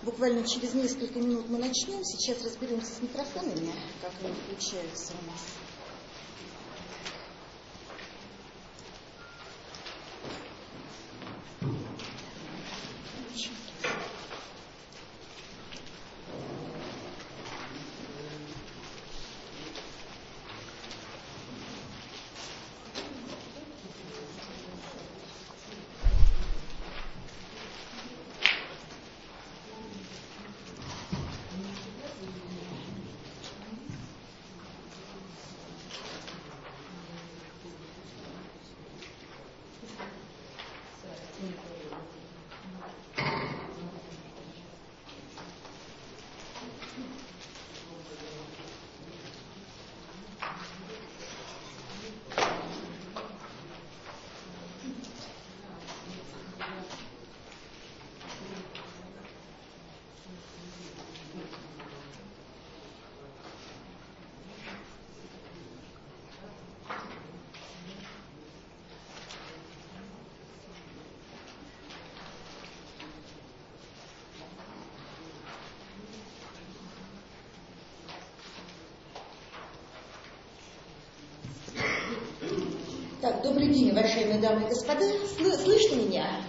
Буквально через несколько минут мы начнем. Сейчас разберемся с микрофонами, как они включаются у нас. Так, добрый день, уважаемые дамы и господа. Слышно меня?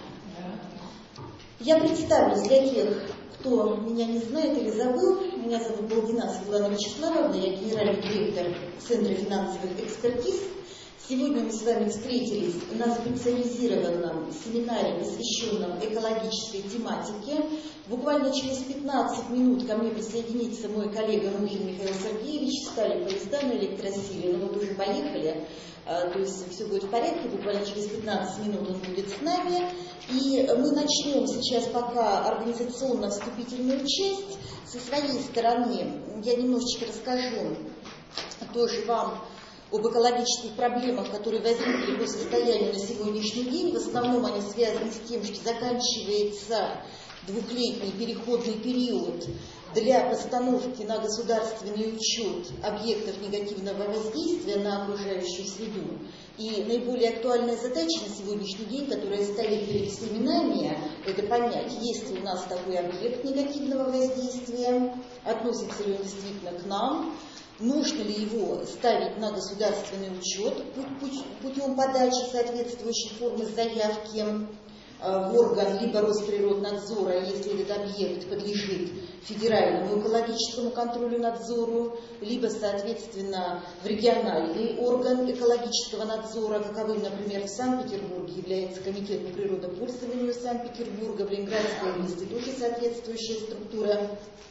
Я представлюсь для тех, кто меня не знает или забыл. Меня зовут Балдина Светлана Вячеславовна, я генеральный директор Центра финансовых экспертиз. Сегодня мы с вами встретились на специализированном семинаре, посвященном экологической тематике. Буквально через 15 минут ко мне присоединится мой коллега Мухин Михаил Сергеевич. Стали поезда на электросиле, но вот уже поехали. То есть все будет в порядке, буквально через 15 минут он будет с нами. И мы начнем сейчас пока организационно-вступительную часть. Со своей стороны я немножечко расскажу тоже вам об экологических проблемах, которые возникли по состоянию на сегодняшний день. В основном они связаны с тем, что заканчивается двухлетний переходный период для постановки на государственный учет объектов негативного воздействия на окружающую среду. И наиболее актуальная задача на сегодняшний день, которая стоит перед всеми нами, это понять, есть ли у нас такой объект негативного воздействия, относится ли он действительно к нам, нужно ли его ставить на государственный учет путем подачи соответствующей формы заявки в орган либо Росприроднадзора, если этот объект подлежит федеральному экологическому контролю надзору, либо, соответственно, в региональный орган экологического надзора, каковым, например, в Санкт-Петербурге является Комитет по природопользованию Санкт-Петербурга, в Ленинградской области тоже соответствующая структура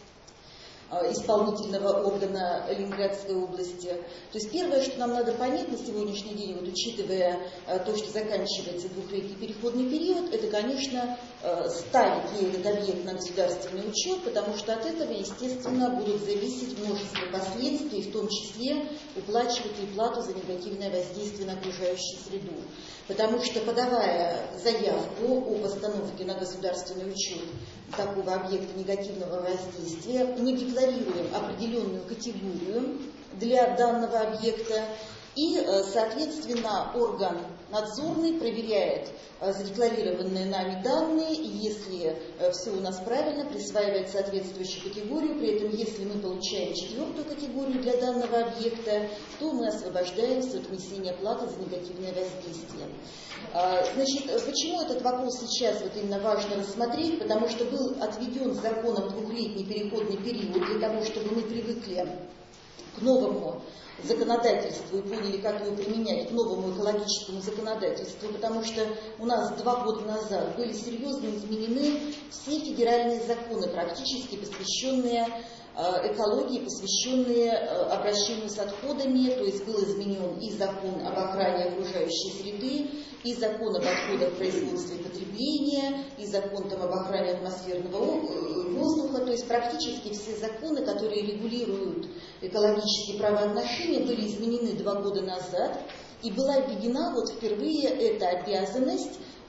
исполнительного органа Ленинградской области. То есть первое, что нам надо понять на сегодняшний день, вот учитывая то, что заканчивается двухлетний переходный период, это, конечно, ставить ли этот объект на государственный учет, потому что от этого, естественно, будут зависеть множество последствий, в том числе уплачивать ли плату за негативное воздействие на окружающую среду. Потому что, подавая заявку о постановке на государственный учет такого объекта негативного воздействия, мы декларируем определенную категорию для данного объекта, и, соответственно, орган надзорный проверяет задекларированные нами данные, и если все у нас правильно, присваивает соответствующую категорию. При этом, если мы получаем 4-ю категорию для данного объекта, то мы освобождаемся от внесения платы за негативное воздействие. Значит, почему этот вопрос сейчас вот именно важно рассмотреть? Потому что был отведен законом двухлетний переходный период для того, чтобы мы привыкли к новому законодательству и поняли, как его применять, к новому экологическому законодательству, потому что у нас 2 года назад были серьезно изменены все федеральные законы, практически посвященные экологии, посвященные обращению с отходами, то есть был изменен и закон об охране окружающей среды, и закон об отходах производства и потребления, и закон там, об охране атмосферного воздуха, то есть практически все законы, которые регулируют экологические правоотношения, были изменены 2 года назад, и была введена вот впервые эта обязанность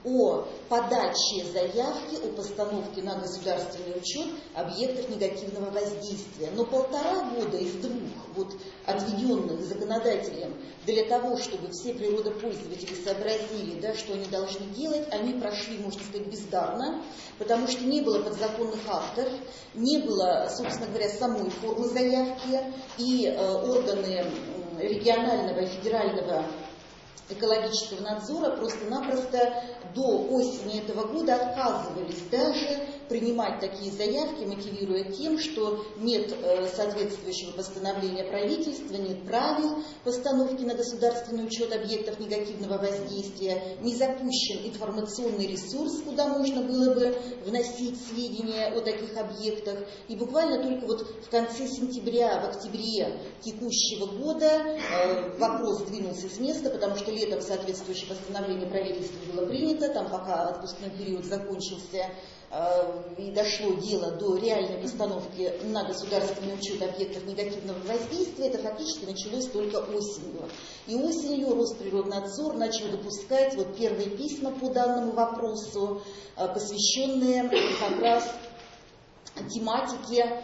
о подаче заявки о постановке на государственный учет объектов негативного воздействия. Но 1,5 года из 2 отведенных законодателем для того, чтобы все природопользователи сообразили, да, что они должны делать, они прошли, можно сказать, бездарно, потому что не было подзаконных актов, не было, собственно говоря, самой формы заявки, и органы регионального и федерального экологического надзора просто-напросто до осени этого года отказывались даже принимать такие заявки, мотивируя тем, что нет соответствующего постановления правительства, нет правил постановки на государственный учет объектов негативного воздействия, не запущен информационный ресурс, куда можно было бы вносить сведения о таких объектах. И буквально только в конце сентября, в октябре текущего года вопрос двинулся с места, потому что летом соответствующее постановление правительства было принято, там пока отпускной период закончился, и дошло дело до реальной постановки на государственный учет объектов негативного воздействия, это фактически началось только осенью. И осенью Росприроднадзор начал выпускать первые письма по данному вопросу, посвященные как раз тематике,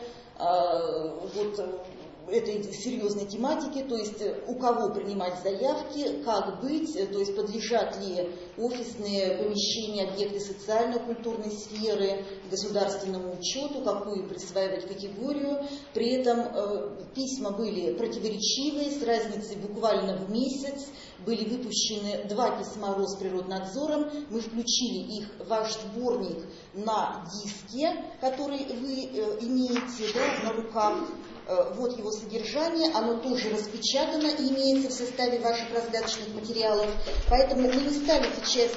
этой серьезной тематики, то есть у кого принимать заявки, как быть, то есть подлежат ли офисные помещения, объекты социально-культурной сферы государственному учету, какую присваивать категорию. При этом письма были противоречивые, с разницей буквально в месяц. Были выпущены 2 письма Росприроднадзором, мы включили их в ваш сборник на диске, который вы имеете, да, на руках. Вот его содержание, оно тоже распечатано и имеется в составе ваших раздаточных материалов. Поэтому мы не стали сейчас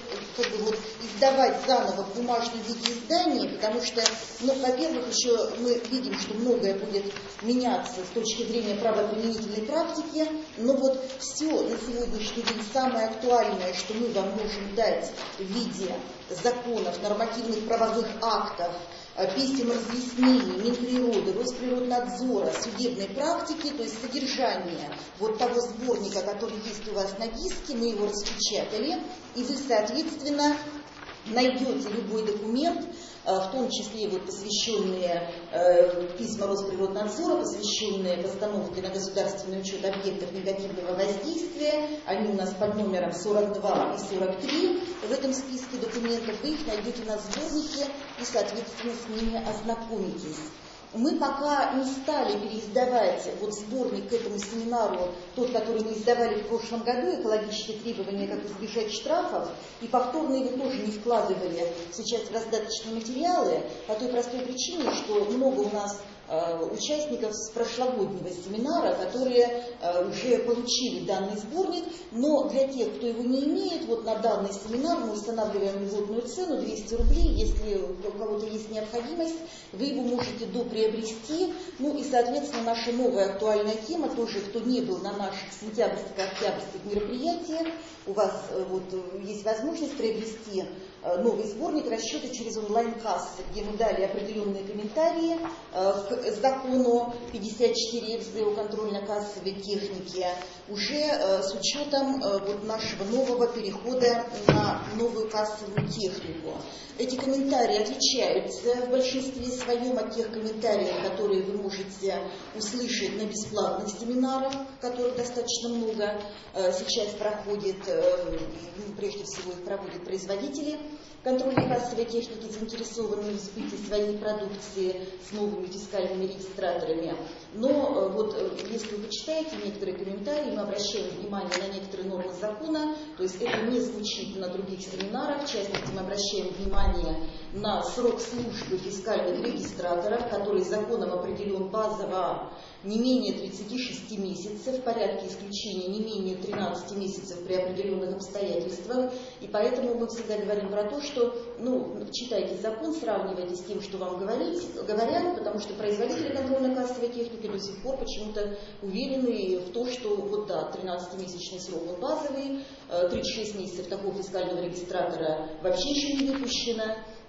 издавать заново в бумажном виде издания, потому что, во-первых, еще мы видим, что многое будет меняться с точки зрения правоприменительной практики, но все на сегодняшний день самое актуальное, что мы вам можем дать в виде законов, нормативных правовых актов, писем разъяснений Минприроды, Росприроднадзора, судебной практики, то есть содержание того сборника, который есть у вас на диске, мы его распечатали, и вы, соответственно, найдете любой документ, в том числе посвященные письма Росприроднадзора, посвященные постановке на государственный учет объектов негативного воздействия. Они у нас под номером 42 и 43 в этом списке документов. Вы их найдете на сборнике и, соответственно, с ними ознакомитесь. Мы пока не стали переиздавать сборник к этому семинару, тот, который мы издавали в прошлом году, экологические требования, как избежать штрафов, и повторно его тоже не вкладывали сейчас в раздаточные материалы, по той простой причине, что много у нас участников с прошлогоднего семинара, которые уже получили данный сборник, но для тех, кто его не имеет, на данный семинар мы устанавливаем льготную цену 200 рублей, если у кого-то есть необходимость, вы его можете доприобрести. И, соответственно, наша новая актуальная тема, тоже, кто не был на наших сентябрьских мероприятиях, у вас есть возможность приобрести новый сборник «Расчеты через онлайн-кассы», где мы дали определенные комментарии к закону 54 ФЗ о контрольно-кассовой технике, уже с учетом нашего нового перехода на новую кассовую технику. Эти комментарии отличаются в большинстве своем от тех комментариев, которые вы можете услышать на бесплатных семинарах, которых достаточно много сейчас проходит, прежде всего их проводят производители контрольно-кассовой техники, заинтересованные в сбытии своей продукции с новыми фискальными регистраторами. Но если вы почитаете некоторые комментарии, мы обращаем внимание на некоторые нормы закона, то есть это не звучит на других семинарах, в частности мы обращаем внимание на срок службы фискальных регистраторов, который законом определен базово не менее 36 месяцев, в порядке исключения не менее 13 месяцев при определенных обстоятельствах. И поэтому мы всегда говорим про то, что читайте закон, сравнивайте с тем, что вам говорят, потому что производители контрольно-кассовой техники до сих пор почему-то уверены в том, что 13-месячный срок он базовый, 36 месяцев такого фискального регистратора вообще еще не выпущено.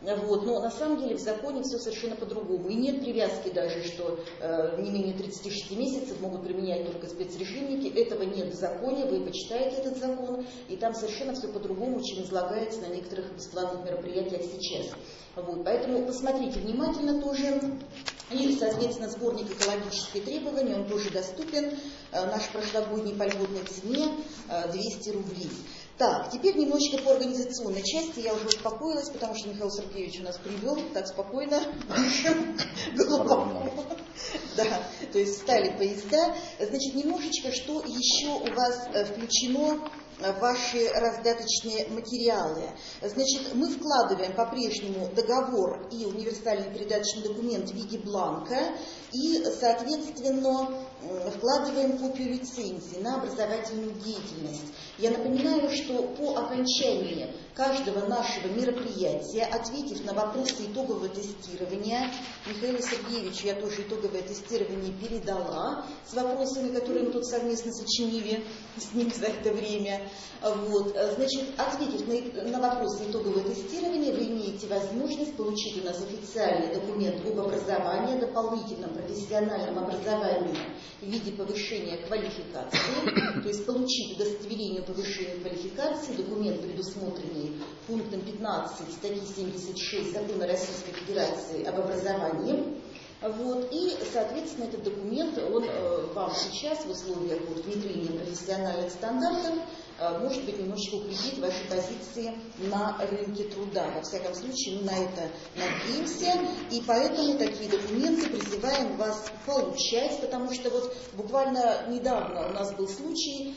Вот. Но на самом деле в законе все совершенно по-другому. И нет привязки даже, что не менее 36 месяцев могут применять только спецрежимники. Этого нет в законе, вы почитаете этот закон, и там совершенно все по-другому, чем излагается на некоторых бесплатных мероприятиях сейчас. Вот. Поэтому посмотрите внимательно тоже. И, соответственно, сборник «Экологические требования», он тоже доступен. Наш прошлогодний по льготной цене 200 рублей. Так, теперь немножечко по организационной части. Я уже успокоилась, потому что Михаил Сергеевич у нас привел. Так, спокойно, дышим, глубоко. Да, то есть встали поезда. Значит, немножечко, что еще у вас включено в ваши раздаточные материалы. Значит, мы вкладываем по-прежнему договор и универсальный передаточный документ в виде бланка и, соответственно, вкладываем копию лицензии на образовательную деятельность. Я напоминаю, что по окончании каждого нашего мероприятия, ответив на вопросы итогового тестирования, Михаилу Сергеевичу я тоже итоговое тестирование передала с вопросами, которые мы тут совместно сочинили с ним за это время. Вот. Значит, ответив на вопросы итогового тестирования, вы имеете возможность получить у нас официальный документ об образовании, дополнительном профессиональном образовании в виде повышения квалификации, то есть получить удостоверение повышения квалификации, документ, предусмотренный пунктом 15 статьи 76 Закона Российской Федерации об образовании. Вот, и, соответственно, этот документ, он вам сейчас в условиях внедрения профессиональных стандартов может быть немножечко укрепит ваши позиции на рынке труда. Во всяком случае, мы на это надеемся, и поэтому такие документы призываем вас получать, потому что вот буквально недавно у нас был случай,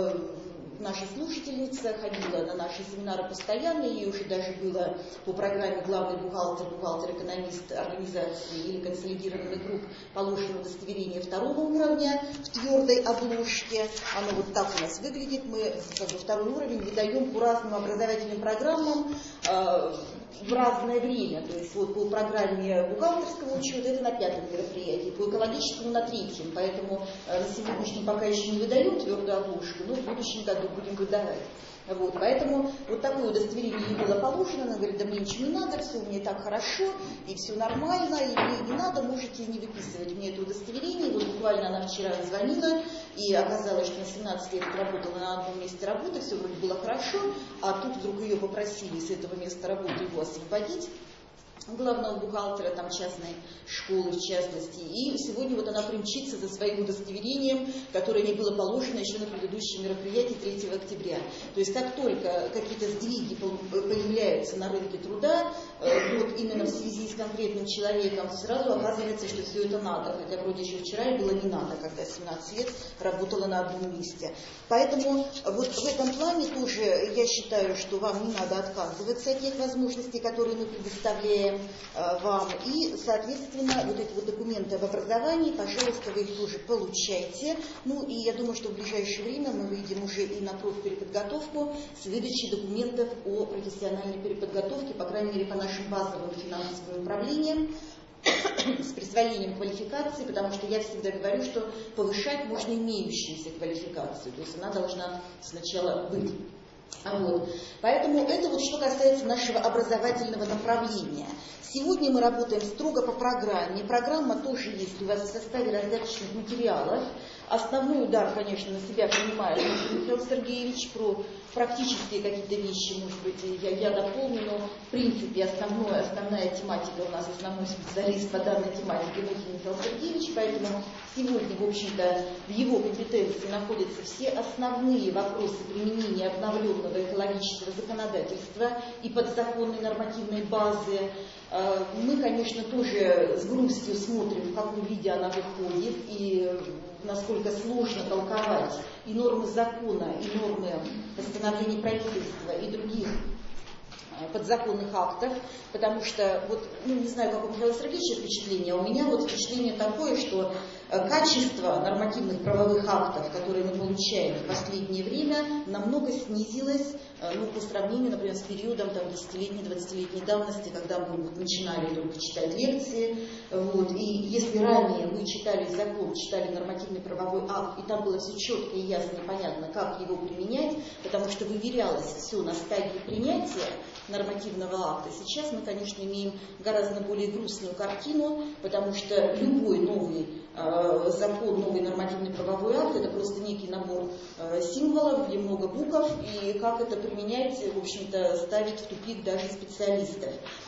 наша слушательница ходила на наши семинары постоянно, ей уже даже было по программе главный бухгалтер, бухгалтер-экономист организации или консолидированных групп положено удостоверение второго уровня в твердой обложке. Оно вот так у нас выглядит. Мы второй уровень выдаем по разным образовательным программам в разное время. То есть вот по программе бухгалтерского учета это на 5-м мероприятии, по экологическому на 3-м. Поэтому на сегодняшнем пока еще не выдаем твердую обложку, но в будущем году будем выдавать. Вот, поэтому вот такое удостоверение ей было положено. Она говорит, да мне ничего не надо, все у меня и так хорошо, и все нормально, и мне не надо, можете не выписывать мне это удостоверение. И вот буквально она вчера звонила, и оказалось, что на 17 лет работала на одном месте работы, все вроде было хорошо, а тут вдруг ее попросили с этого места работы его освободить, главного бухгалтера там частной школы в частности. И сегодня вот она примчится за своим удостоверением, которое не было положено еще на предыдущем мероприятии 3 октября. То есть как только какие-то сдвиги появляются на рынке труда, вот именно в связи с конкретным человеком, сразу оказывается, что все это надо. Хотя вроде еще вчера и было не надо, когда 17 лет работала на одном месте. Поэтому вот в этом плане тоже я считаю, что вам не надо отказываться от тех возможностей, которые мы предоставляем вам. И, соответственно, вот эти вот документы об образовании, пожалуйста, вы их тоже получайте. Ну и я думаю, что в ближайшее время мы выйдем уже и на профпереподготовку с выдачей документов о профессиональной переподготовке, по крайней мере, по нашим базовым финансовым направлениям, с присвоением квалификации, потому что я всегда говорю, что повышать можно имеющуюся квалификацию, то есть она должна сначала быть. Вот. Поэтому это вот что касается нашего образовательного направления. Сегодня мы работаем строго по программе. Программа тоже есть у вас в составе раздаточных материалов. Основной удар, конечно, на себя принимает Михаил Сергеевич. Про практические какие-то вещи, может быть, я дополню, но в принципе основная тематика у нас, основной специалист по данной тематике Михаил Сергеевич, поэтому сегодня, в общем-то, в его компетенции находятся все основные вопросы применения обновленного экологического законодательства и подзаконной нормативной базы. Мы, конечно, тоже с грустью смотрим, в каком виде она выходит и насколько сложно толковать и нормы закона, и нормы постановлений правительства, и других подзаконных актов, потому что, вот, не знаю, как у Михаила Сергеевича впечатление, а у меня вот впечатление такое, что качество нормативных правовых актов, которые мы получаем в последнее время, намного снизилось по сравнению, например, с периодом 10-летней, 20-летней давности, когда мы начинали только читать лекции. И если ранее вы читали закон, читали нормативный правовой акт, и там было все четко и ясно и понятно, как его применять, потому что выверялось все на стадии принятия нормативного акта, сейчас мы, конечно, имеем гораздо более грустную картину, потому что любой новый закон, новый нормативный правовой акт — это просто некий набор символов, где много букв, и как это применять, в общем-то, ставит в тупик даже специалистов.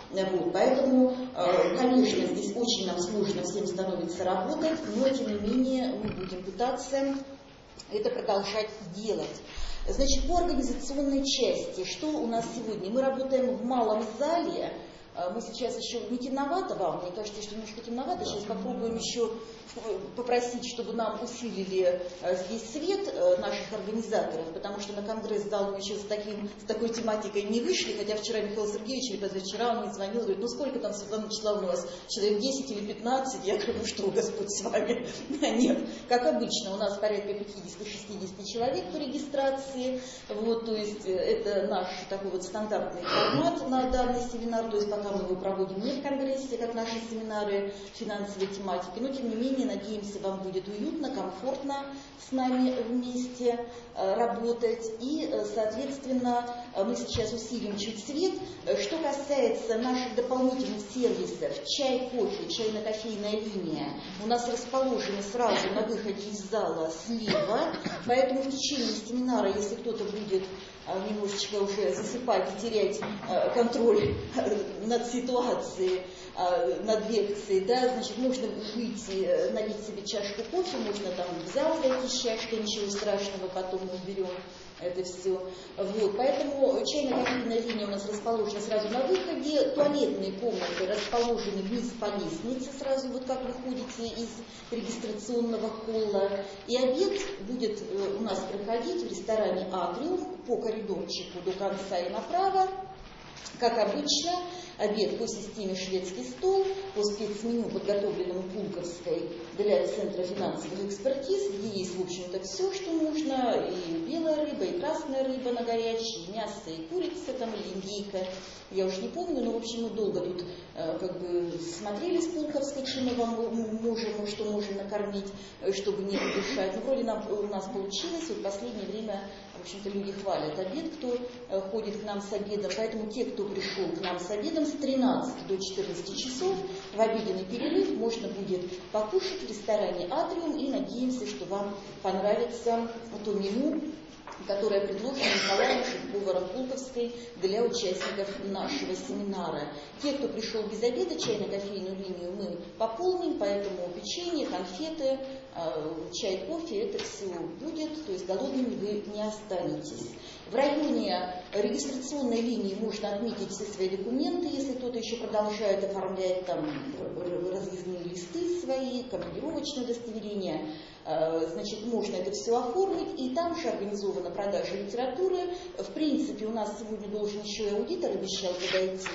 Поэтому, конечно, здесь очень нам сложно всем становится работать, но, тем не менее, мы будем пытаться это продолжать делать. Значит, по организационной части, что у нас сегодня? Мы работаем в малом зале. Мы сейчас еще не темновато вам, мне кажется, что немножко темновато. Сейчас попробуем еще попросить, чтобы нам усилили здесь свет наших организаторов, потому что на конгресс-зал мы еще с такой тематикой не вышли, хотя вчера Михаил Сергеевич или позавчера он мне звонил, говорит, ну сколько там, Светлана Вячеславовна, у вас человек 10 или 15? Я говорю, ну что, Господь с вами? Нет, как обычно, у нас порядка 50-60 человек по регистрации, то есть это наш такой вот стандартный формат на данный семинар, то есть пока мы его проводим не в конгрессе, как наши семинары финансовой тематики, но тем не менее, надеемся, вам будет уютно, комфортно с нами вместе работать. И, соответственно, мы сейчас усилим чуть свет. Что касается наших дополнительных сервисов, чай, кофе, чайно-кофейная линия у нас расположены сразу на выходе из зала слева, поэтому в течение семинара, если кто-то будет немножечко уже засыпать и терять контроль над ситуацией, над лекцией, значит, можно выйти, налить себе чашку кофе, можно там в зал зайти с чашкой, ничего страшного, потом мы берем это все. Поэтому чайно-кофейная линия у нас расположена сразу на выходе, туалетные комнаты расположены вниз по лестнице, сразу как вы ходите из регистрационного холла. И обед будет у нас проходить в ресторане «Атриум» по коридорчику до конца и направо. Как обычно, обед по системе «Шведский стол», по спецменю, подготовленному Пулковской для Центра финансовых экспертиз, где есть, в общем-то, все, что нужно, и белая рыба, и красная рыба на горячей, и мясо, и курица, или индейка. Я уж не помню, но, в общем, мы долго тут смотрели с Пулковской, чем мы вам можем, что можем накормить, чтобы не удушать. Вроде у нас получилось, в последнее время, в общем-то, люди хвалят обед, кто ходит к нам с обедом, поэтому те, кто пришел к нам с обедом с 13 до 14 часов, в обеденный перерыв можно будет покушать в ресторане «Атриум», и надеемся, что вам понравится то меню, которое предложено Николаем, шеф-поваром Пулковской, для участников нашего семинара. Те, кто пришел без обеда, чайно-кофейную линию мы пополним, поэтому печенье, конфеты, чай, кофе, это все будет, то есть голодными вы не останетесь. В районе регистрационной линии можно отметить все свои документы, если кто-то еще продолжает оформлять там разъездные листы свои, командировочные удостоверения. Значит, можно это все оформить, и там же организована продажа литературы. В принципе, у нас сегодня должен еще и аудитор обещал подойти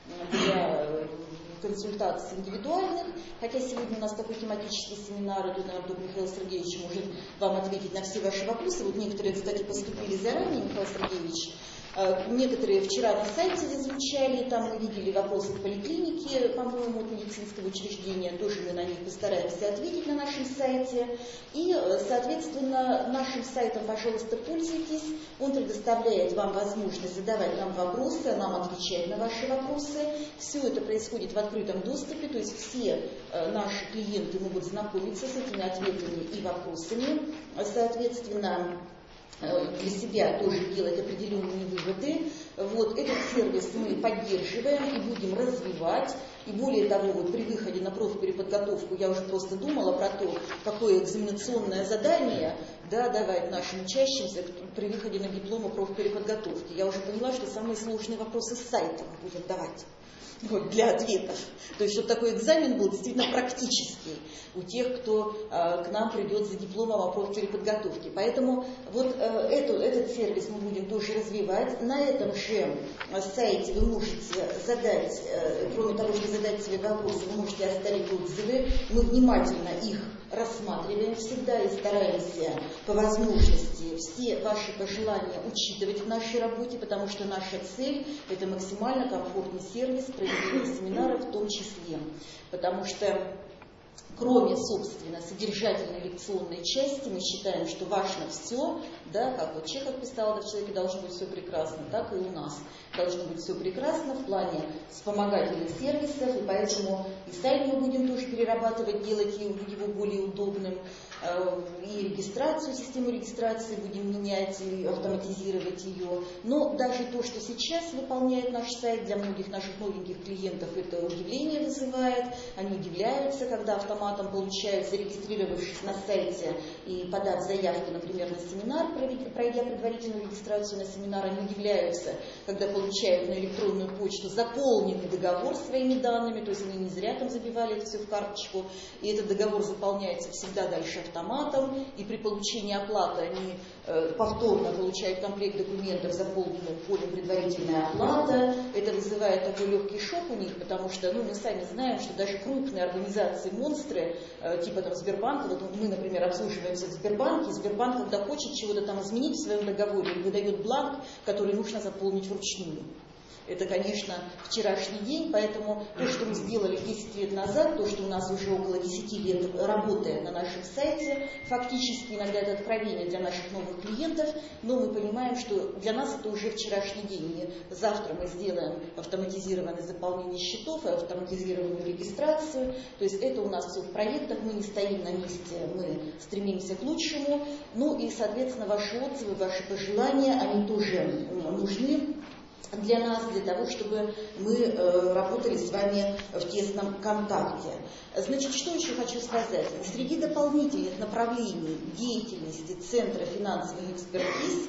для консультаций индивидуальных, хотя сегодня у нас такой тематический семинар, и тут, наверное, Михаил Сергеевич может вам ответить на все ваши вопросы. Некоторые, кстати, поступили заранее, Михаил Сергеевич. Некоторые вчера на сайте зазвучали, там мы видели вопросы в поликлинике, по-моему, от медицинского учреждения, тоже мы на них постараемся ответить на нашем сайте. И, соответственно, нашим сайтом, пожалуйста, пользуйтесь, он предоставляет вам возможность задавать нам вопросы, а нам отвечать на ваши вопросы. Все это происходит в открытом доступе, то есть все наши клиенты могут знакомиться с этими ответами и вопросами. Соответственно, для себя тоже делать определенные выводы. Этот сервис мы поддерживаем и будем развивать. И более того, при выходе на профпереподготовку я уже просто думала про то, какое экзаменационное задание давать нашим учащимся при выходе на диплом о профпереподготовке. Я уже поняла, что самые сложные вопросы с сайтом будем давать. вот, для ответов. То есть, чтобы такой экзамен был действительно практический у тех, кто к нам придет за дипломом о профиле подготовки. Поэтому вот этот сервис мы будем тоже развивать. На этом же сайте вы можете задать, кроме того, что задать себе вопросы, вы можете оставить отзывы. Мы внимательно их рассматриваем всегда и стараемся по возможности все ваши пожелания учитывать в нашей работе, потому что наша цель – это максимально комфортный сервис проведения семинаров в том числе. Потому что кроме, собственно, содержательной лекционной части, мы считаем, что важно все, да, как вот Чехов писал, да, в человеке должно быть все прекрасно, так и у нас должно быть все прекрасно в плане вспомогательных сервисов, и поэтому и сайт мы будем тоже перерабатывать, делать его более удобным, и регистрацию, систему регистрации будем менять и автоматизировать ее. Но даже то, что сейчас выполняет наш сайт, для многих наших новеньких клиентов это удивление вызывает. Они удивляются, когда автоматом получают, зарегистрировавшись на сайте и подав заявку, например, на семинар, пройдя предварительную регистрацию на семинар, они удивляются, когда получают на электронную почту заполненный договор своими данными, то есть они не зря там забивали это все в карточку, и этот договор заполняется всегда дальше автоматом, и при получении оплаты они повторно получают комплект документов, заполненных полем предварительная оплата. Это вызывает такой легкий шок у них, потому что мы сами знаем, что даже крупные организации-монстры, типа там Сбербанка, вот мы, например, обслуживаемся в Сбербанке, Сбербанк, когда хочет чего-то там изменить в своем договоре, выдает бланк, который нужно заполнить вручную. Это, конечно, вчерашний день, поэтому то, что мы сделали 10 лет назад, то, что у нас уже около 10 лет работает на нашем сайте, фактически иногда это откровение для наших новых клиентов, но мы понимаем, что для нас это уже вчерашний день. И завтра мы сделаем автоматизированное заполнение счетов и автоматизированную регистрацию. То есть это у нас все в проектах, мы не стоим на месте, мы стремимся к лучшему. Ну и, соответственно, ваши отзывы, ваши пожелания, они тоже нужны для нас, для того, чтобы мы работали с вами в тесном контакте. Значит, что еще хочу сказать? Среди дополнительных направлений деятельности Центра финансовых экспертиз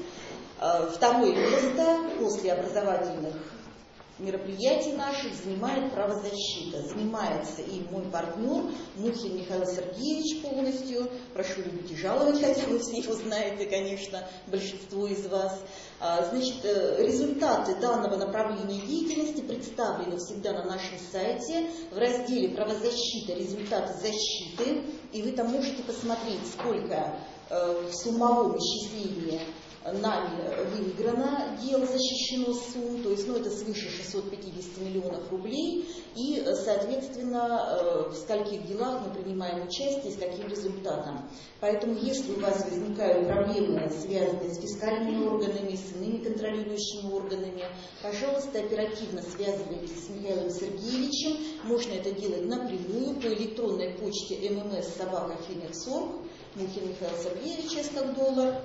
второе место после образовательных мероприятий наших занимает правозащита. Занимается и мой партнер Мухин Михаил Сергеевич полностью. Прошу любить и жаловать, хотя вы все его знаете, конечно, большинство из вас. Значит, результаты данного направления деятельности представлены всегда на нашем сайте в разделе «Правозащита. Результаты защиты». И вы там можете посмотреть, сколько в суммовом исчислении нами выиграно дел, защищено сумм, то есть это свыше 650 миллионов рублей, и, соответственно, в скольких делах мы принимаем участие, с каким результатом. Поэтому, если у вас возникают проблемы, связанные с фискальными органами, с иными контролирующими органами, пожалуйста, оперативно связывайтесь с Михаилом Сергеевичем. Можно это делать напрямую по электронной почте mms@finex.org, Мухин Михаил Сергеевич, S как доллар.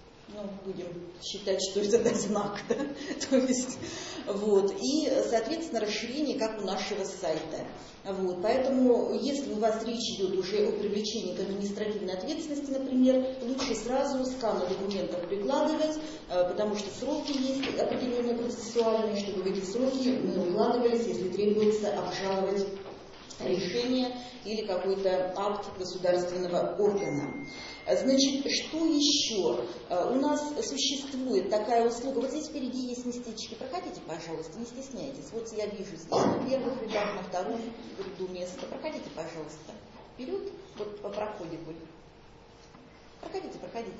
Будем считать, что это знак, да? То есть, вот. И, соответственно, расширение, как у нашего сайта. Вот. Поэтому, если у вас речь идет уже о привлечении к административной ответственности, например, лучше сразу сканы документов прикладывать, потому что сроки есть определенные процессуальные, чтобы в эти сроки мы укладывались, если требуется обжаловать решение или какой-то акт государственного органа. Значит, что еще? У нас существует такая услуга. Вот здесь впереди есть местечки. Проходите, пожалуйста, не стесняйтесь. Вот я вижу здесь на первых рядах, на втором ряду место. Проходите, пожалуйста. Вперед, вот по проходе будет. Проходите.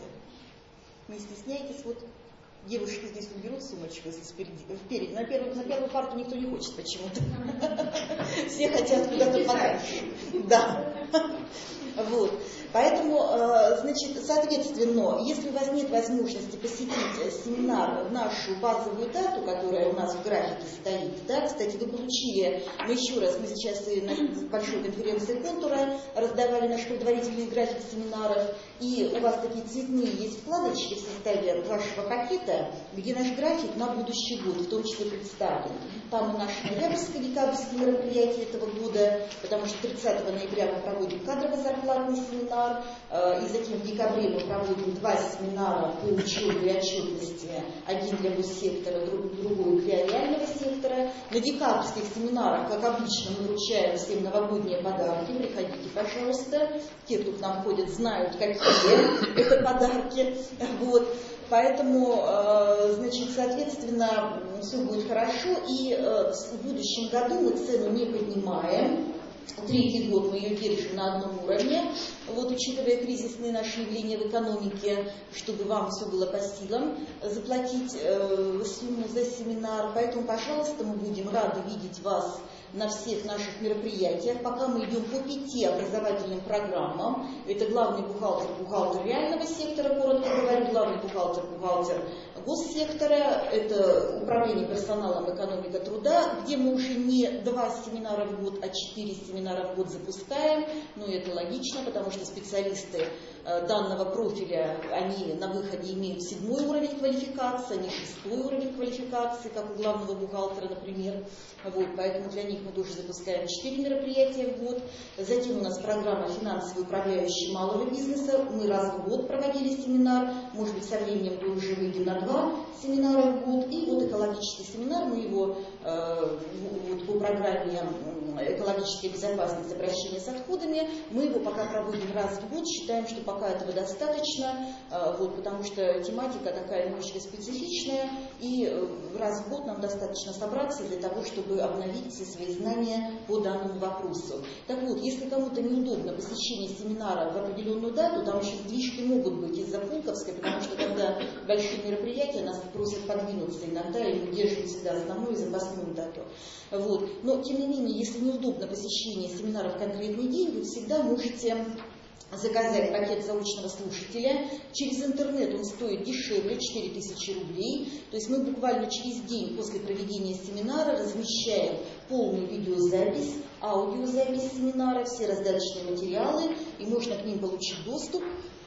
Не стесняйтесь. Вот девушки здесь уберут сумочку здесь впереди. На первую парту никто не хочет почему-то. Все хотят куда-то подальше. Да. Вот. Поэтому, значит, соответственно, если у вас нет возможности посетить семинар в нашу базовую дату, которая у нас в графике стоит, да, кстати, вы получили, мы сейчас и на большой конференции «Контура» раздавали наш предварительный график семинаров, и у вас такие цветные есть вкладочки в составе вашего пакета, страница, где наш график на будущий год в том числе представлен. Там и наши ноябрьско-декабрьские мероприятия этого года, потому что 30 ноября мы проводим кадрово-зарплатный семинар, и затем в декабре мы проводим 2 семинара по учебе и отчетности, один для госсектора, другой для реального сектора. На декабрьских семинарах, как обычно, мы вручаем всем новогодние подарки. Приходите, пожалуйста. Те, кто к нам ходят, знают, какие это подарки. Вот. Поэтому, значит, соответственно, все будет хорошо. И в будущем году мы цену не поднимаем. 3-й год мы ее держим на одном уровне, вот, учитывая кризисные наши явления в экономике, чтобы вам все было по силам заплатить сумму за семинар. Поэтому, пожалуйста, мы будем рады видеть вас на всех наших мероприятиях. Пока мы идем по 5 образовательным программам. Это главный бухгалтер реального сектора, коротко говоря, главный бухгалтер госсектора, это управление персоналом, экономика труда, где мы уже не 2 семинара в год, а 4 семинара в год запускаем. Ну, это логично, потому что специалисты данного профиля, они на выходе имеют 7-й уровень квалификации, а не 6-й уровень квалификации, как у главного бухгалтера, например. Вот, поэтому для них мы тоже запускаем 4 мероприятия в год. Затем у нас программа «Финансовый управляющий малого бизнеса». Мы раз в год проводили семинар. Может быть, со временем мы уже выйдем на 2 семинара в год. И вот экологический семинар, мы его вот, по программе «Экологическая безопасность обращения с отходами», мы его пока проводим раз в год. Считаем, что пока этого достаточно, вот, потому что тематика такая немножечко специфичная. И раз в год нам достаточно собраться для того, чтобы обновить все свои знания по данному вопросу. Так вот, если кому-то неудобно посещение семинара в определенную дату, там еще сдвижки могут быть из-за Пулковской, потому что когда большие мероприятия нас просят подвинуться иногда, и мы держим всегда основную и запасную дату. Вот. Но, тем не менее, если неудобно посещение семинара в конкретный день, вы всегда можете заказать пакет заочного слушателя. Через интернет он стоит дешевле, 4000 рублей. То есть мы буквально через день после проведения семинара размещаем полную видеозапись, аудиозапись семинара, все раздаточные материалы, и можно к ним получить доступ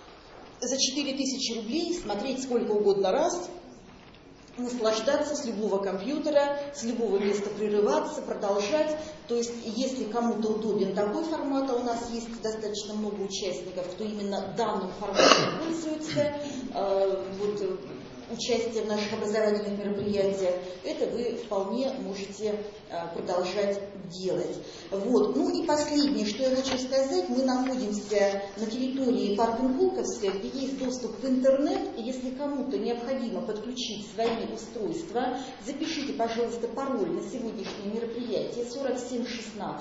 за 4000 рублей, смотреть сколько угодно раз, наслаждаться с любого компьютера, с любого места прерываться, продолжать. То есть, если кому-то удобен такой формат, а у нас есть достаточно много участников, кто именно данным форматом пользуется, вот, участие в наших образовательных мероприятиях, это вы вполне можете продолжать делать. Вот. Ну и последнее, что я хочу сказать, мы находимся на территории Паркинг-Пулковской, где есть доступ в интернет, и если кому-то необходимо подключить свои устройства, запишите, пожалуйста, пароль на сегодняшнее мероприятие 4716.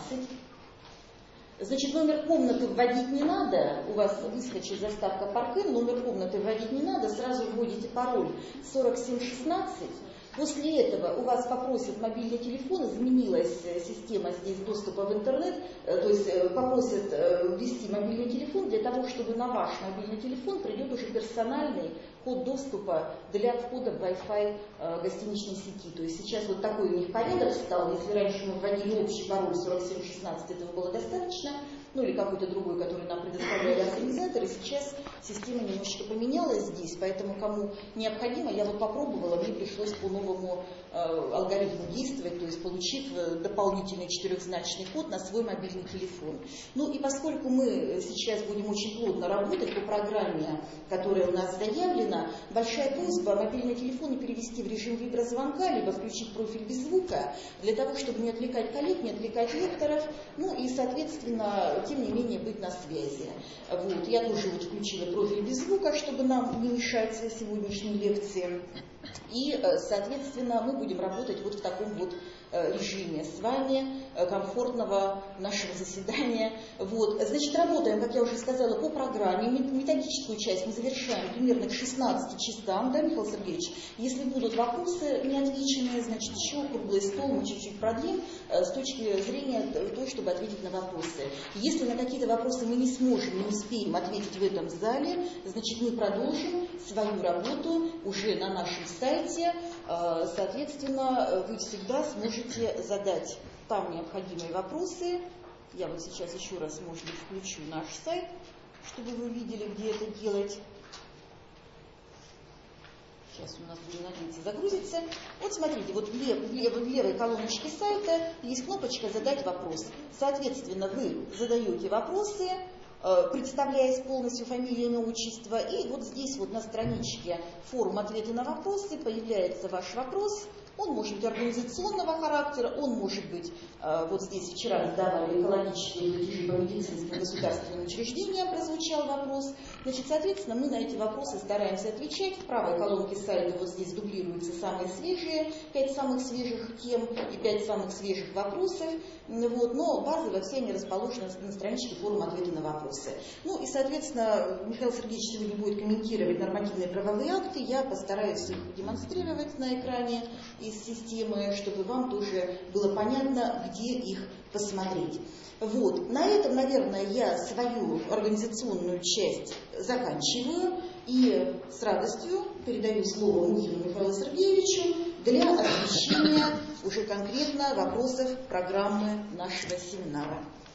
Значит, номер комнаты вводить не надо, у вас выскочит заставка Паркин, номер комнаты вводить не надо, сразу вводите пароль 4716. После этого у вас попросят мобильный телефон, изменилась система здесь доступа в интернет, то есть попросят ввести мобильный телефон для того, чтобы на ваш мобильный телефон придет уже персональный код доступа для входа в Wi-Fi гостиничной сети. То есть сейчас вот такой у них порядок стал, если раньше мы вводили общий пароль 4716, этого было достаточно, ну или какой-то другой, который нам предоставляли организаторы, сейчас система немножечко поменялась здесь, поэтому кому необходимо, я вот попробовала, мне пришлось по новому алгоритму действовать, то есть получив дополнительный 4-значный код на свой мобильный телефон. Ну и поскольку мы сейчас будем очень плотно работать по программе, которая у нас заявлена, большая просьба мобильный телефон перевести в режим виброзвонка, либо включить профиль без звука, для того, чтобы не отвлекать коллег, не отвлекать лекторов, ну и, соответственно, тем не менее быть на связи. Вот. Я тоже вот включила профиль без звука, чтобы нам не мешать сегодняшней лекции. И, соответственно, мы будем работать вот в таком вот режиме с вами, комфортного нашего заседания. Вот. Значит, работаем, как я уже сказала, по программе. Методическую часть мы завершаем примерно к 16 часам, да, Михаил Сергеевич? Если будут вопросы неотвеченные, значит, еще круглый стол мы чуть-чуть продлим с точки зрения того, чтобы ответить на вопросы. Если на какие-то вопросы мы не сможем, не успеем ответить в этом зале, значит, мы продолжим свою работу уже на нашем сайте. Соответственно, вы всегда сможете задать там необходимые вопросы. Я вот сейчас еще раз, может быть, включу наш сайт, чтобы вы видели, где это делать. Сейчас у нас будет надеяться загрузится. Вот смотрите, вот в левой колоночке сайта есть кнопочка «Задать вопрос». Соответственно, вы задаете вопросы, представляясь полностью фамилией, имя, отчество, и вот здесь вот на страничке «Форма ответы на вопросы» появляется ваш вопрос. Он может быть организационного характера, он может быть, вот здесь вчера сдавали экологические платежи по медицинским государственным учреждениям, прозвучал вопрос. Значит, соответственно, мы на эти вопросы стараемся отвечать. В правой колонке сайта вот здесь дублируются самые свежие, 5 самых свежих тем и 5 самых свежих вопросов. Вот, но базово все они расположены на страничке «Форма ответа на вопросы». Ну и, соответственно, Михаил Сергеевич сегодня будет комментировать нормативные правовые акты. Я постараюсь их демонстрировать на экране из системы, чтобы вам тоже было понятно, где их посмотреть. Вот. На этом, наверное, я свою организационную часть заканчиваю и с радостью передаю слово Мухину Михаилу Сергеевичу для освещения уже конкретно вопросов программы нашего семинара.